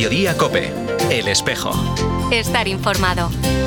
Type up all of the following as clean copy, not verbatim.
Mediodía COPE. El espejo. Estar informado.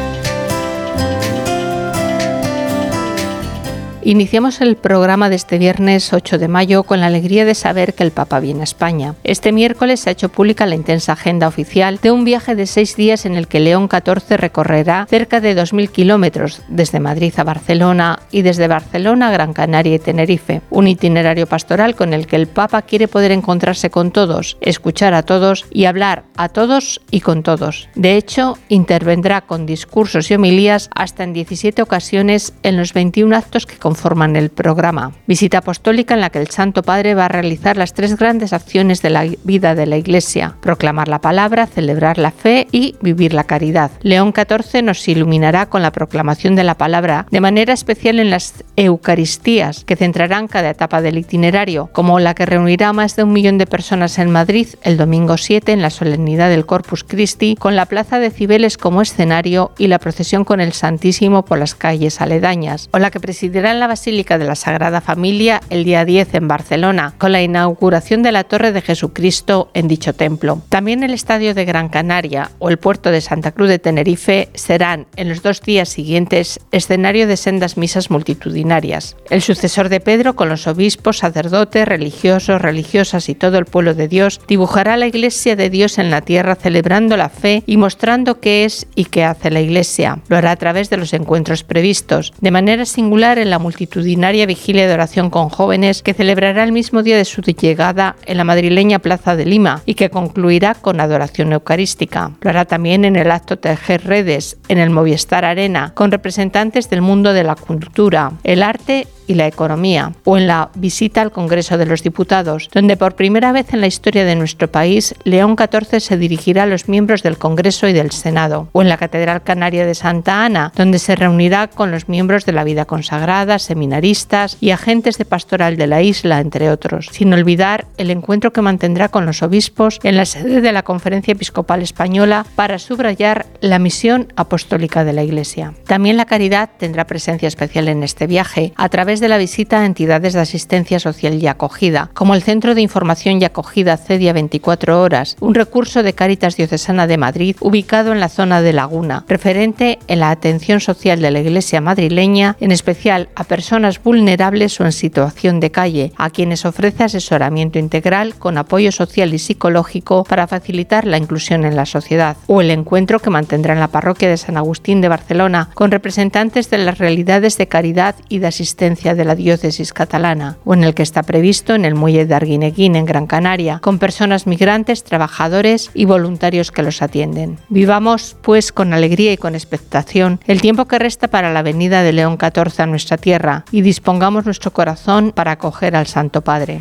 Iniciamos el programa de este viernes 8 de mayo con la alegría de saber que el Papa viene a España. Este miércoles se ha hecho pública la intensa agenda oficial de un viaje de 6 días en el que León XIV recorrerá cerca de 2.000 kilómetros desde Madrid a Barcelona y desde Barcelona a Gran Canaria y Tenerife. Un itinerario pastoral con el que el Papa quiere poder encontrarse con todos, escuchar a todos y hablar a todos y con todos. De hecho, intervendrá con discursos y homilías hasta en 17 ocasiones en los 21 actos que conforman el programa. Visita apostólica en la que el Santo Padre va a realizar las 3 grandes acciones de la vida de la Iglesia: proclamar la palabra, celebrar la fe y vivir la caridad. León XIV nos iluminará con la proclamación de la palabra, de manera especial en las Eucaristías, que centrarán cada etapa del itinerario, como la que reunirá a más de 1 millón de personas en Madrid el domingo 7 en la solemnidad del Corpus Christi, con la Plaza de Cibeles como escenario y la procesión con el Santísimo por las calles aledañas, o la que presidirá en la Basílica de la Sagrada Familia el día 10 en Barcelona, con la inauguración de la Torre de Jesucristo en dicho templo. También el Estadio de Gran Canaria o el puerto de Santa Cruz de Tenerife serán, en los 2 días siguientes, escenario de sendas misas multitudinarias. El sucesor de Pedro, con los obispos, sacerdotes, religiosos, religiosas y todo el pueblo de Dios, dibujará la Iglesia de Dios en la tierra, celebrando la fe y mostrando qué es y qué hace la Iglesia. Lo hará a través de los encuentros previstos, de manera singular en la multitudinaria vigilia de oración con jóvenes que celebrará el mismo día de su llegada en la madrileña Plaza de Lima y que concluirá con adoración eucarística. Lo hará también en el acto Tejer Redes, en el Movistar Arena, con representantes del mundo de la cultura, el arte y la economía, o en la visita al Congreso de los Diputados, donde por primera vez en la historia de nuestro país, León XIV se dirigirá a los miembros del Congreso y del Senado, o en la Catedral Canaria de Santa Ana, donde se reunirá con los miembros de la vida consagrada, seminaristas y agentes de pastoral de la isla, entre otros, sin olvidar el encuentro que mantendrá con los obispos en la sede de la Conferencia Episcopal Española para subrayar la misión apostólica de la Iglesia. También la caridad tendrá presencia especial en este viaje, a través de la visita a entidades de asistencia social y acogida, como el Centro de Información y Acogida CEDIA 24 Horas, un recurso de Cáritas Diocesana de Madrid ubicado en la zona de Laguna, referente en la atención social de la Iglesia madrileña, en especial a personas vulnerables o en situación de calle, a quienes ofrece asesoramiento integral con apoyo social y psicológico para facilitar la inclusión en la sociedad, o el encuentro que mantendrá en la parroquia de San Agustín de Barcelona con representantes de las realidades de caridad y de asistencia de la diócesis catalana, o en el que está previsto en el muelle de Arguineguín en Gran Canaria, con personas migrantes, trabajadores y voluntarios que los atienden. Vivamos, pues, con alegría y con expectación el tiempo que resta para la venida de León XIV a nuestra tierra y dispongamos nuestro corazón para acoger al Santo Padre.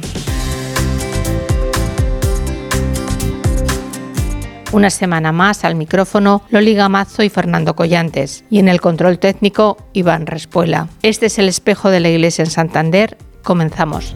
Una semana más al micrófono Loli Gamazo y Fernando Collantes, y en el control técnico Iván Respuela. Este es el espejo de la Iglesia en Santander. Comenzamos.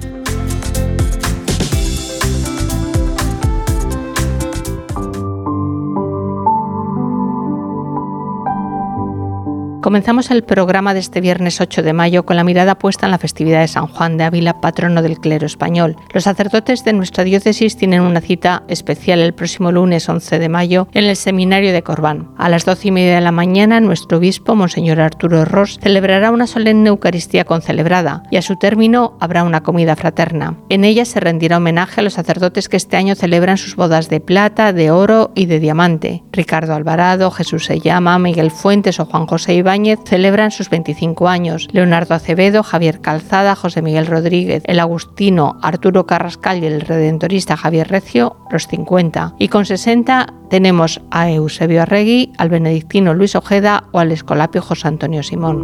Comenzamos el programa de este viernes 8 de mayo con la mirada puesta en la festividad de San Juan de Ávila, patrono del clero español. Los sacerdotes de nuestra diócesis tienen una cita especial el próximo lunes 11 de mayo en el seminario de Corbán. A las 12:30 de la mañana, nuestro obispo, Monseñor Arturo Ros, celebrará una solemne Eucaristía concelebrada y a su término habrá una comida fraterna. En ella se rendirá homenaje a los sacerdotes que este año celebran sus bodas de plata, de oro y de diamante. Ricardo Alvarado, Jesús Se Llama, Miguel Fuentes o Juan José Ibáñez celebran sus 25 años. Leonardo Acevedo, Javier Calzada, José Miguel Rodríguez, el agustino Arturo Carrascal y el redentorista Javier Recio los 50. Y con 60 tenemos a Eusebio Arregui, al benedictino Luis Ojeda o al escolapio José Antonio Simón.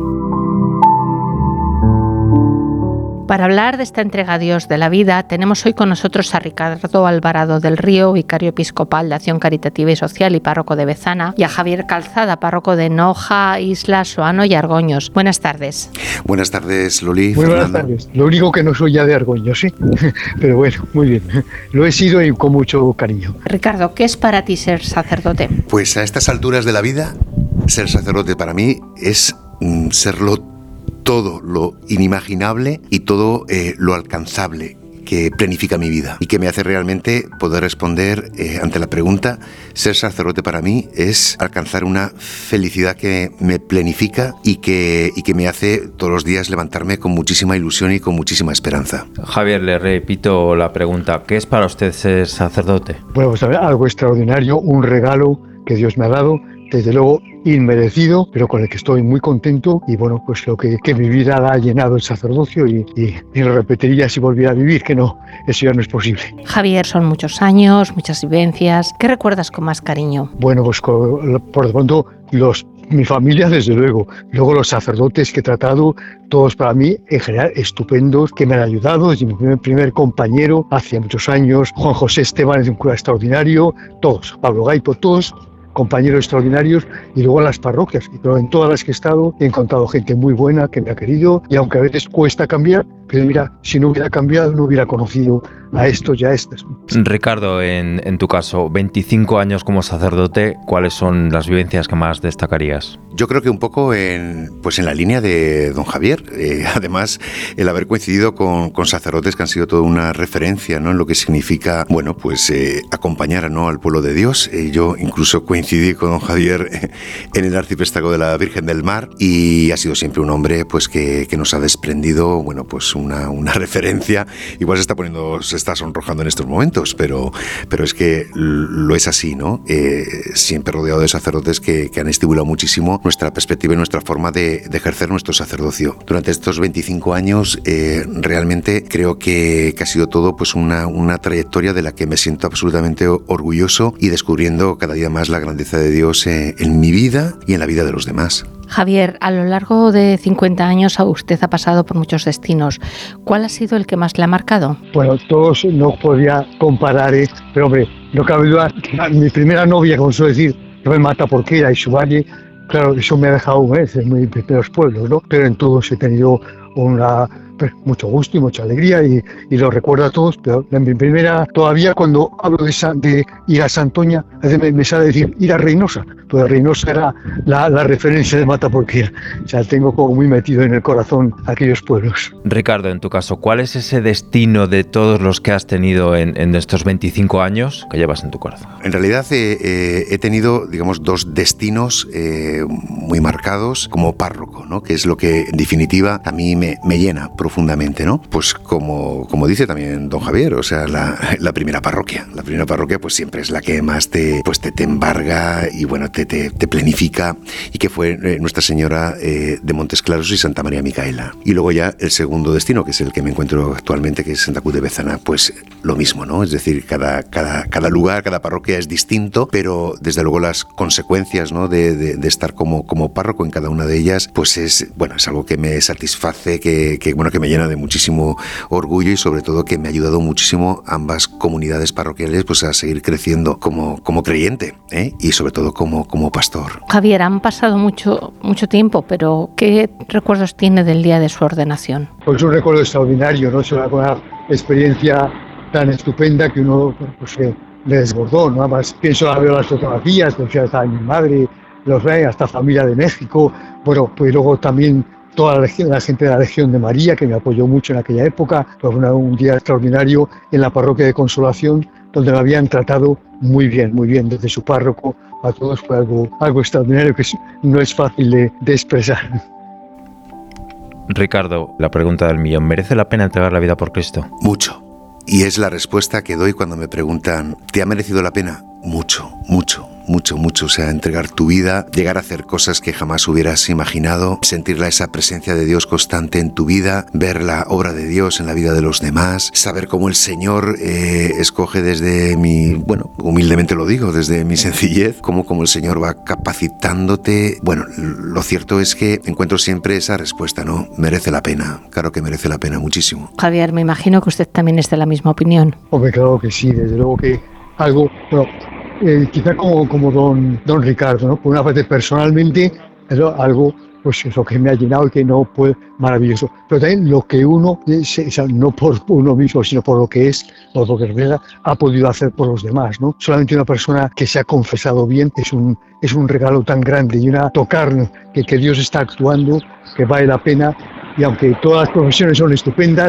Para hablar de esta entrega a Dios de la vida, tenemos hoy con nosotros a Ricardo Alvarado del Río, vicario episcopal de Acción Caritativa y Social y párroco de Bezana, y a Javier Calzada, párroco de Noja, Isla, Soano y Argoños. Buenas tardes. Buenas tardes, Loli. Muy buenas tardes. Lo único que no soy ya de Argoños, sí. Pero bueno, muy bien. Lo he sido y con mucho cariño. Ricardo, ¿qué es para ti ser sacerdote? Pues a estas alturas de la vida, ser sacerdote para mí es serlo todo lo inimaginable y todo lo alcanzable. que planifica mi vida y que me hace realmente poder responder ante la pregunta: ser sacerdote para mí es alcanzar una felicidad que me planifica y que me hace todos los días levantarme con muchísima ilusión y con muchísima esperanza. Javier, le repito la pregunta: ¿qué es para usted ser sacerdote? Bueno, pues algo extraordinario, un regalo que Dios me ha dado, desde luego inmerecido, pero con el que estoy muy contento, y bueno, pues lo que mi vida la ha llenado el sacerdocio y lo repetiría si volviera a vivir, que no, eso ya no es posible. Javier, son muchos años, muchas vivencias. ¿Qué recuerdas con más cariño? Bueno, pues por de pronto mi familia, desde luego. Luego los sacerdotes que he tratado, todos para mí, en general, estupendos, que me han ayudado. Desde mi primer compañero, hace muchos años, Juan José Esteban es un cura extraordinario, todos, Pablo Gaipo, todos compañeros extraordinarios, y luego en las parroquias. Pero en todas las que he estado he encontrado gente muy buena que me ha querido, y aunque a veces cuesta cambiar, pero mira, si no hubiera cambiado, no hubiera conocido a estos y a estas. Ricardo, en tu caso, 25 años como sacerdote, ¿cuáles son las vivencias que más destacarías? Yo creo que un poco en la línea de don Javier. Además, el haber coincidido con sacerdotes que han sido toda una referencia, ¿no?, en lo que significa, bueno, pues acompañar, ¿no?, al pueblo de Dios. Yo incluso coincidí con don Javier en el arciprestazgo de la Virgen del Mar, y ha sido siempre un hombre pues que nos ha desprendido, bueno, pues una referencia. Igual se está sonrojando en estos momentos, pero es que lo es así, ¿no? Siempre rodeado de sacerdotes que han estimulado muchísimo nuestra perspectiva y nuestra forma de ejercer nuestro sacerdocio. Durante estos 25 años realmente creo que ha sido todo pues una trayectoria de la que me siento absolutamente orgulloso, y descubriendo cada día más la grandeza de Dios en mi vida y en la vida de los demás. Javier, a lo largo de 50 años usted ha pasado por muchos destinos. ¿Cuál ha sido el que más le ha marcado? Bueno, todos no podía comparar, pero hombre, no cabe duda, mi primera novia, como suelo decir, fue en Mataporquera y su valle. Claro, eso me ha dejado en mis primeros pueblos, ¿no? Pero en todos he tenido mucho gusto y mucha alegría, y lo recuerdo a todos. Pero en mi primera, todavía cuando hablo de ir a Santoña, me sale decir ir a Reynosa, pues Reynosa era la referencia de Mataporquera. O sea, tengo como muy metido en el corazón aquellos pueblos. Ricardo, en tu caso, ¿cuál es ese destino de todos los que has tenido en estos 25 años que llevas en tu corazón? En realidad he tenido, digamos, dos destinos muy marcados como párroco, ¿no?, que es lo que en definitiva a mí me llena profundamente, ¿no? Pues como dice también don Javier, o sea, la primera parroquia. La primera parroquia pues siempre es la que más te embarga y bueno, te planifica, y que fue Nuestra Señora de Montes Claros y Santa María Micaela. Y luego ya el segundo destino, que es el que me encuentro actualmente, que es Santa Cruz de Bezana, pues lo mismo, ¿no? Es decir, cada lugar, cada parroquia es distinto, pero desde luego las consecuencias, ¿no?, de estar como párroco en cada una de ellas, pues es algo que me satisface, que me llena de muchísimo orgullo, y sobre todo que me ha ayudado muchísimo ambas comunidades parroquiales pues a seguir creciendo como creyente, y sobre todo como pastor. Javier, han pasado mucho tiempo, pero ¿qué recuerdos tiene del día de su ordenación? Pues un recuerdo extraordinario, ¿no? Es una experiencia tan estupenda que uno pues le desbordó, ¿no? Además pienso, veo las fotografías, pues ya está mi madre, los ve, hasta familia de México, bueno, pues luego también toda la gente de la Legión de María, que me apoyó mucho en aquella época. Fue un día extraordinario en la parroquia de Consolación, donde me habían tratado muy bien, desde su párroco a todos. Fue algo extraordinario que no es fácil de expresar. Ricardo, la pregunta del millón: ¿merece la pena entregar la vida por Cristo? Mucho. Y es la respuesta que doy cuando me preguntan: ¿te ha merecido la pena? Mucho. O sea, entregar tu vida, llegar a hacer cosas que jamás hubieras imaginado, sentir esa presencia de Dios constante en tu vida, ver la obra de Dios en la vida de los demás, saber cómo el Señor escoge desde humildemente lo digo, desde mi sencillez, cómo el Señor va capacitándote. Bueno, lo cierto es que encuentro siempre esa respuesta, ¿no? Merece la pena, claro que merece la pena muchísimo. Javier, me imagino que usted también es de la misma opinión. Hombre, claro que sí, desde luego que algo, quizá como don Ricardo, ¿no? Por una parte, personalmente, es algo pues lo que me ha llenado y que no puede, maravilloso. Pero también lo que uno, no por uno mismo, sino por lo que es, por lo que refleja, ha podido hacer por los demás, ¿no? Solamente una persona que se ha confesado bien es un regalo tan grande, y tocar que Dios está actuando, que vale la pena. Y aunque todas las profesiones son estupendas,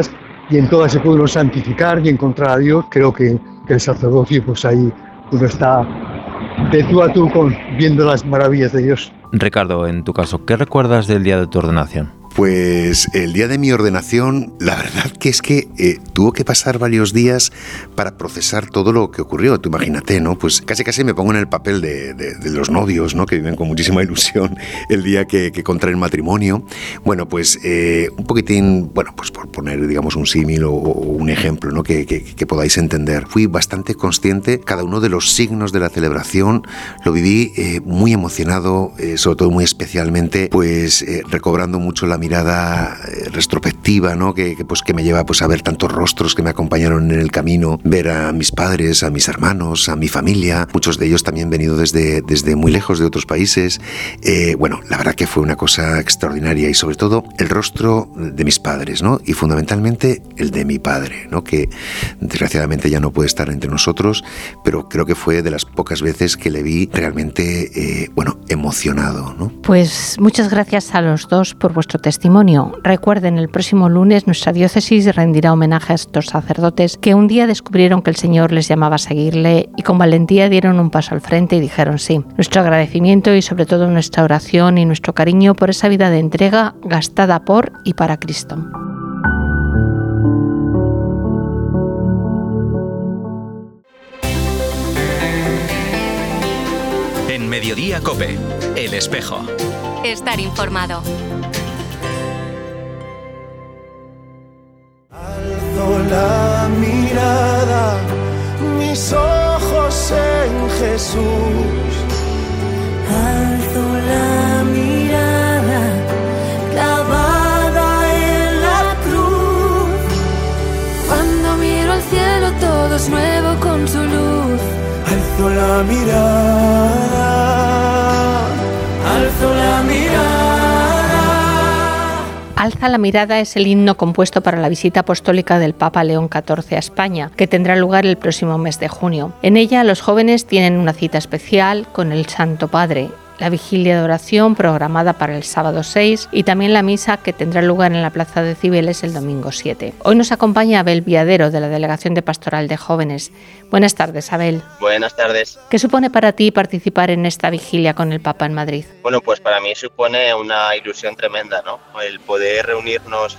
y en todas se puede uno santificar y encontrar a Dios. Creo que el sacerdocio, pues ahí uno está de tú a tú viendo las maravillas de Dios. Ricardo, en tu caso, ¿qué recuerdas del día de tu ordenación? Pues el día de mi ordenación, la verdad que es que tuvo que pasar varios días para procesar todo lo que ocurrió. Tú imagínate, ¿no? Pues casi me pongo en el papel de los novios, ¿no? Que viven con muchísima ilusión el día que contraen matrimonio. Bueno, pues un poquitín, bueno, pues por poner, digamos, un símil o un ejemplo, ¿no? Que podáis entender. Fui bastante consciente, cada uno de los signos de la celebración lo viví muy emocionado, sobre todo muy especialmente, pues recobrando mucho la mirada retrospectiva, ¿no? Que me lleva pues a ver tantos rostros que me acompañaron en el camino, ver a mis padres, a mis hermanos, a mi familia, muchos de ellos también venido desde muy lejos de otros países. Bueno, la verdad que fue una cosa extraordinaria y sobre todo el rostro de mis padres, ¿no? Y fundamentalmente el de mi padre, ¿no? Que desgraciadamente ya no puede estar entre nosotros, pero creo que fue de las pocas veces que le vi realmente, emocionado, ¿no? Pues muchas gracias a los dos por vuestro testimonio. Recuerden, el próximo lunes nuestra diócesis rendirá homenaje a estos sacerdotes que un día descubrieron que el Señor les llamaba a seguirle y con valentía dieron un paso al frente y dijeron sí. Nuestro agradecimiento y sobre todo nuestra oración y nuestro cariño por esa vida de entrega gastada por y para Cristo. En Mediodía COPE, El Espejo. Estar informado. Alzo la mirada, mis ojos en Jesús. Alzo la mirada, clavada en la cruz. Cuando miro al cielo todo es nuevo con su luz. Alzo la mirada, alzo la mirada. Alza la mirada es el himno compuesto para la visita apostólica del Papa León XIV a España, que tendrá lugar el próximo mes de junio. En ella los jóvenes tienen una cita especial con el Santo Padre, la vigilia de oración programada para el sábado 6 y también la misa que tendrá lugar en la Plaza de Cibeles el domingo 7. Hoy nos acompaña Abel Viadero de la Delegación de Pastoral de Jóvenes. Buenas tardes, Abel. Buenas tardes. ¿Qué supone para ti participar en esta vigilia con el Papa en Madrid? Bueno, pues para mí supone una ilusión tremenda, ¿no? El poder reunirnos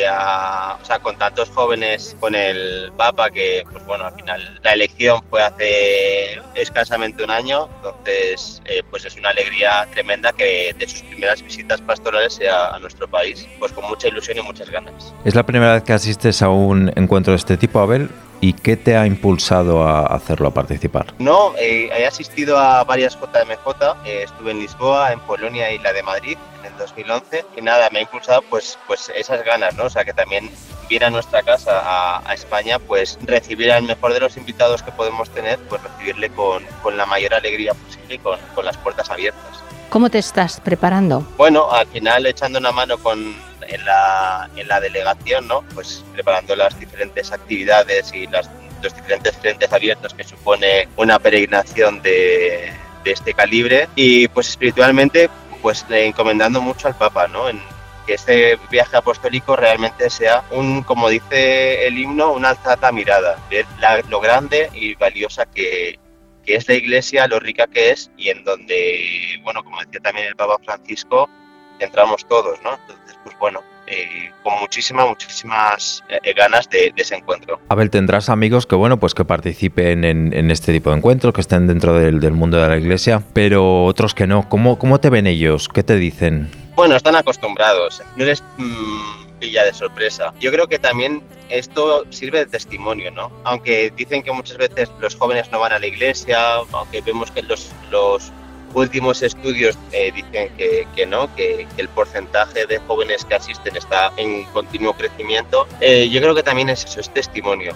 con tantos jóvenes con el Papa, que pues bueno, al final la elección fue hace escasamente un año, entonces pues es una alegría tremenda que de sus primeras visitas pastorales sea a nuestro país, pues con mucha ilusión y muchas ganas. ¿Es la primera vez que asistes a un encuentro de este tipo, Abel? ¿Y qué te ha impulsado a hacerlo, a participar? No, he asistido a varias JMJ, estuve en Lisboa, en Polonia y la de Madrid en el 2011 y nada, me ha impulsado pues esas ganas, ¿no? O sea, que también viene a nuestra casa, a España, pues recibir al mejor de los invitados que podemos tener, pues recibirle con la mayor alegría posible y con las puertas abiertas. ¿Cómo te estás preparando? Bueno, al final echando una mano en la delegación, ¿no? Pues preparando las diferentes actividades y los diferentes frentes abiertos que supone una peregrinación de este calibre y pues espiritualmente pues encomendando mucho al Papa, ¿no? En que este viaje apostólico realmente sea como dice el himno, una alzada mirada, ver lo grande y valiosa que es la Iglesia, lo rica que es y en donde, bueno, como decía también el Papa Francisco, entramos todos, ¿no? Entonces, pues bueno, con muchísimas ganas de ese encuentro. Abel, tendrás amigos que, bueno, pues que participen en este tipo de encuentros, que estén dentro del mundo de la Iglesia, pero otros que no. ¿Cómo te ven ellos? ¿Qué te dicen? Bueno, están acostumbrados, no les pilla de sorpresa. Yo creo que también esto sirve de testimonio, ¿no? Aunque dicen que muchas veces los jóvenes no van a la iglesia, aunque vemos que los últimos estudios dicen que no, que el porcentaje de jóvenes que asisten está en continuo crecimiento. Yo creo que también es eso, es testimonio.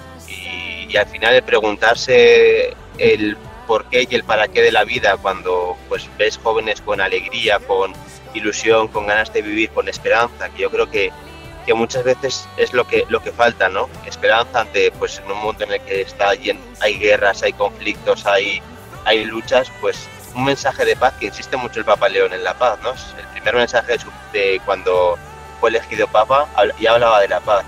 Y al final el preguntarse el por qué y el para qué de la vida cuando pues ves jóvenes con alegría, con ilusión, con ganas de vivir, con esperanza, que yo creo que muchas veces es lo que falta, ¿no? Esperanza ante pues en un mundo en el que hay guerras, hay conflictos, hay luchas, pues un mensaje de paz, que insiste mucho el Papa León en la paz, ¿no? El primer mensaje de cuando fue elegido Papa ya hablaba de la paz.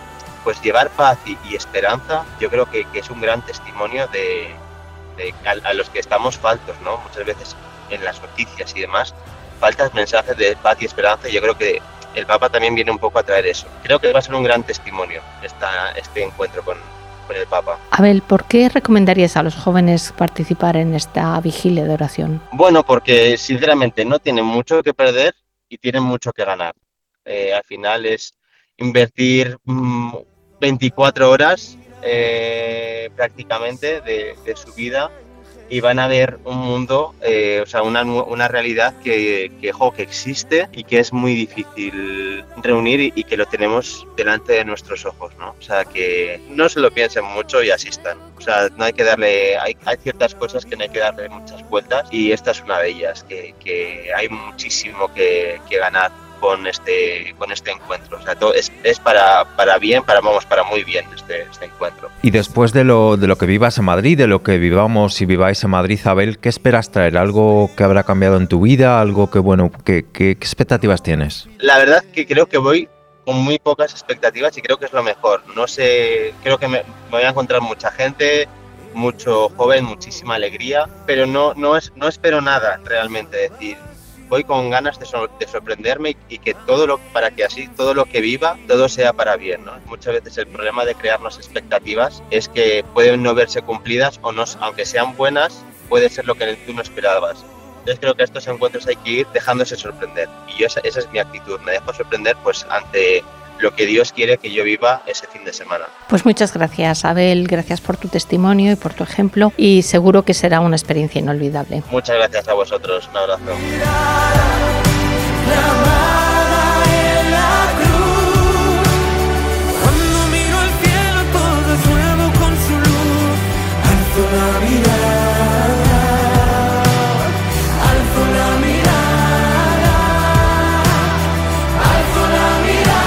pues llevar paz y esperanza, yo creo que es un gran testimonio a los que estamos faltos, ¿no? Muchas veces en las noticias y demás, faltan mensajes de paz y esperanza, y yo creo que el Papa también viene un poco a traer eso. Creo que va a ser un gran testimonio este encuentro con el Papa. Abel, ¿por qué recomendarías a los jóvenes participar en esta vigilia de oración? Bueno, porque sinceramente no tienen mucho que perder y tienen mucho que ganar. Al final es invertir 24 horas prácticamente de su vida, y van a ver un mundo, una realidad que existe y que es muy difícil reunir y que lo tenemos delante de nuestros ojos, ¿no? O sea, que no se lo piensen mucho y asistan. O sea, no hay que darle, hay ciertas cosas que no hay que darle muchas vueltas, y esta es una de ellas, que hay muchísimo que ganar con este encuentro. O sea, todo es para bien, para muy bien este encuentro. Y después de lo que vivas en Madrid, de lo que vivamos y viváis en Madrid, Abel, ¿qué esperas traer? ¿Algo que habrá cambiado en tu vida? ¿Algo que, bueno, qué expectativas tienes? La verdad que creo que voy con muy pocas expectativas y creo que es lo mejor. No sé, creo que me voy a encontrar mucha gente, mucho joven, muchísima alegría, pero no espero nada realmente. Es decir, voy con ganas de sorprenderme y que todo lo que viva, todo sea para bien, ¿no? Muchas veces el problema de crearnos expectativas es que pueden no verse cumplidas, o no, aunque sean buenas, puede ser lo que tú no esperabas. Entonces creo que a estos encuentros hay que ir dejándose sorprender, y esa es mi actitud. Me dejo sorprender pues ante lo que Dios quiere que yo viva ese fin de semana. Pues muchas gracias, Abel, gracias por tu testimonio y por tu ejemplo, y seguro que será una experiencia inolvidable. Muchas gracias a vosotros, un abrazo. Cuando miro al cielo todo es nuevo con su luz, alzo la mirada, alzo la mirada, alzo la mirada.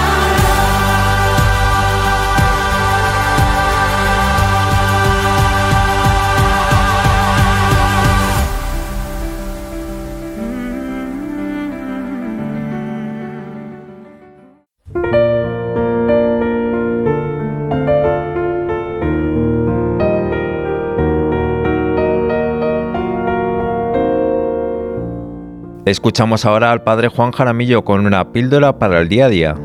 Escuchamos ahora al padre Juan Jaramillo con una píldora para el día a día.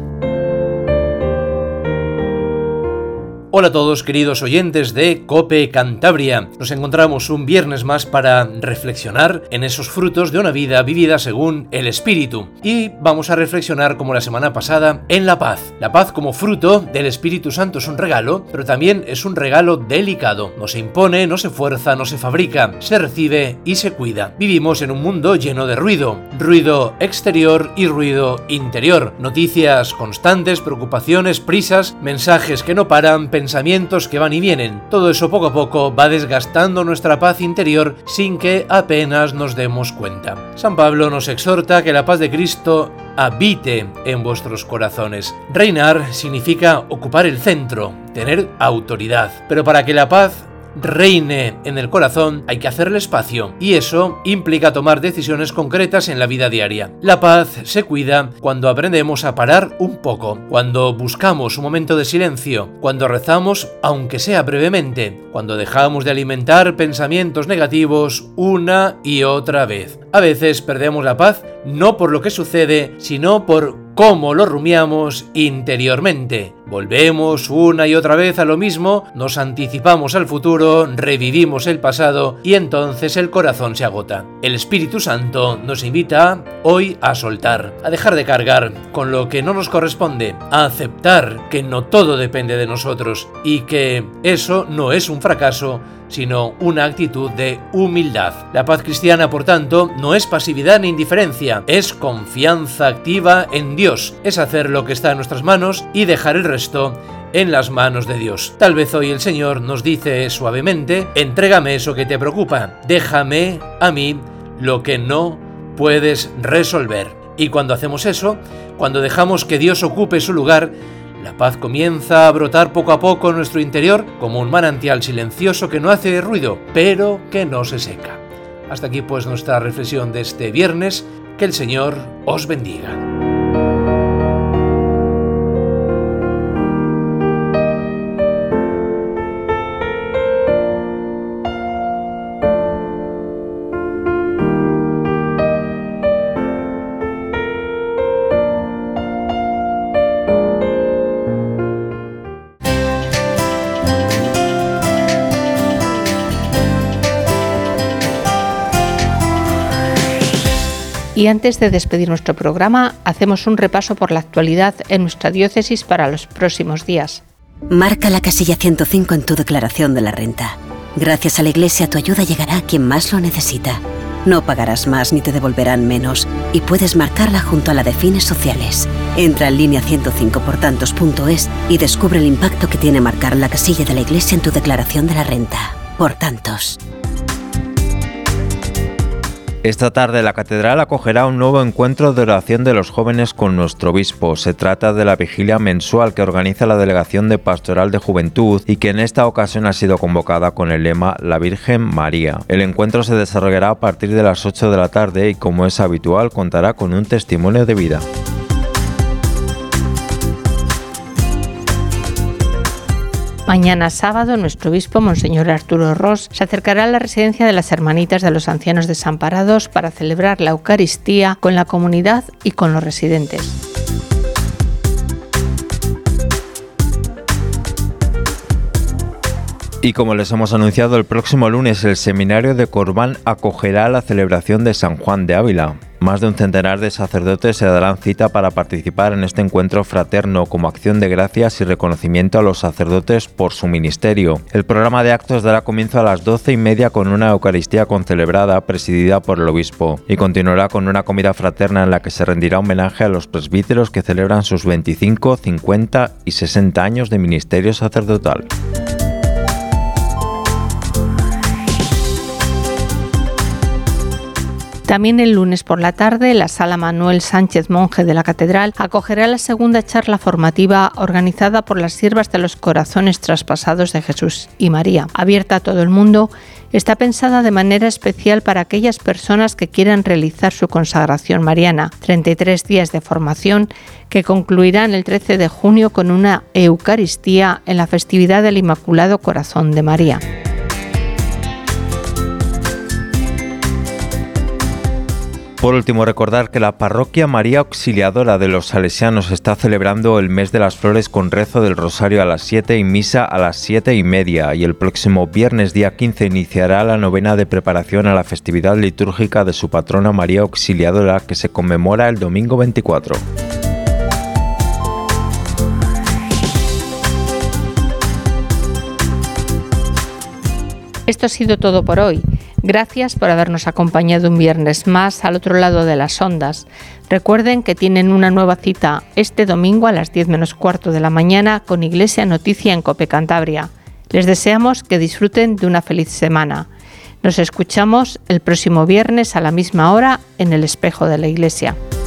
Hola a todos, queridos oyentes de COPE Cantabria. Nos encontramos un viernes más para reflexionar en esos frutos de una vida vivida según el Espíritu. Y vamos a reflexionar, como la semana pasada, en la paz. La paz como fruto del Espíritu Santo es un regalo, pero también es un regalo delicado. No se impone, no se fuerza, no se fabrica, se recibe y se cuida. Vivimos en un mundo lleno de ruido. Ruido exterior y ruido interior. Noticias constantes, preocupaciones, prisas, mensajes que no paran, pensamientos que van y vienen. Todo eso poco a poco va desgastando nuestra paz interior sin que apenas nos demos cuenta. San Pablo nos exhorta que la paz de Cristo habite en vuestros corazones. Reinar significa ocupar el centro, tener autoridad. Pero para que la paz reine en el corazón hay que hacerle espacio, y eso implica tomar decisiones concretas en la vida diaria. La paz se cuida cuando aprendemos a parar un poco, cuando buscamos un momento de silencio, cuando rezamos aunque sea brevemente, cuando dejamos de alimentar pensamientos negativos una y otra vez. A veces perdemos la paz no por lo que sucede, sino por cómo lo rumiamos interiormente. Volvemos una y otra vez a lo mismo, nos anticipamos al futuro, revivimos el pasado y entonces el corazón se agota. El Espíritu Santo nos invita hoy a soltar, a dejar de cargar con lo que no nos corresponde, a aceptar que no todo depende de nosotros y que eso no es un fracaso, sino una actitud de humildad. La paz cristiana, por tanto, no es pasividad ni indiferencia, es confianza activa en Dios, es hacer lo que está en nuestras manos y dejar el resto en las manos de Dios. Tal vez hoy el Señor nos dice suavemente: entrégame eso que te preocupa, déjame a mí lo que no puedes resolver. Y cuando hacemos eso, cuando dejamos que Dios ocupe su lugar, la paz comienza a brotar poco a poco en nuestro interior como un manantial silencioso que no hace ruido, pero que no se seca. Hasta aquí pues nuestra reflexión de este viernes. Que el Señor os bendiga. Y antes de despedir nuestro programa, hacemos un repaso por la actualidad en nuestra diócesis para los próximos días. Marca la casilla 105 en tu declaración de la renta. Gracias a la Iglesia, tu ayuda llegará a quien más lo necesita. No pagarás más ni te devolverán menos y puedes marcarla junto a la de fines sociales. Entra en línea 105portantos.es y descubre el impacto que tiene marcar la casilla de la Iglesia en tu declaración de la renta. Por tantos. Esta tarde la Catedral acogerá un nuevo encuentro de oración de los jóvenes con nuestro obispo. Se trata de la vigilia mensual que organiza la Delegación de Pastoral de Juventud y que en esta ocasión ha sido convocada con el lema La Virgen María. El encuentro se desarrollará a partir de las 8 de la tarde y, como es habitual, contará con un testimonio de vida. Mañana sábado, nuestro obispo, Monseñor Arturo Ros, se acercará a la residencia de las Hermanitas de los Ancianos Desamparados para celebrar la Eucaristía con la comunidad y con los residentes. Y como les hemos anunciado, el próximo lunes el Seminario de Corbán acogerá la celebración de San Juan de Ávila. Más de un centenar de sacerdotes se darán cita para participar en este encuentro fraterno como acción de gracias y reconocimiento a los sacerdotes por su ministerio. El programa de actos dará comienzo a las 12:30 con una Eucaristía concelebrada presidida por el obispo y continuará con una comida fraterna en la que se rendirá homenaje a los presbíteros que celebran sus 25, 50 y 60 años de ministerio sacerdotal. También el lunes por la tarde, la Sala Manuel Sánchez Monje de la Catedral acogerá la segunda charla formativa organizada por las Siervas de los Corazones Traspasados de Jesús y María. Abierta a todo el mundo, está pensada de manera especial para aquellas personas que quieran realizar su consagración mariana. 33 días de formación que concluirán el 13 de junio con una Eucaristía en la festividad del Inmaculado Corazón de María. Por último, recordar que la Parroquia María Auxiliadora de los Salesianos está celebrando el mes de las flores con rezo del Rosario a las 7 y misa a las 7:30, y el próximo viernes día 15 iniciará la novena de preparación a la festividad litúrgica de su patrona María Auxiliadora, que se conmemora el domingo 24. Esto ha sido todo por hoy. Gracias por habernos acompañado un viernes más al otro lado de las ondas. Recuerden que tienen una nueva cita este domingo a las 10 menos cuarto de la mañana con Iglesia Noticia en COPE Cantabria. Les deseamos que disfruten de una feliz semana. Nos escuchamos el próximo viernes a la misma hora en el Espejo de la Iglesia.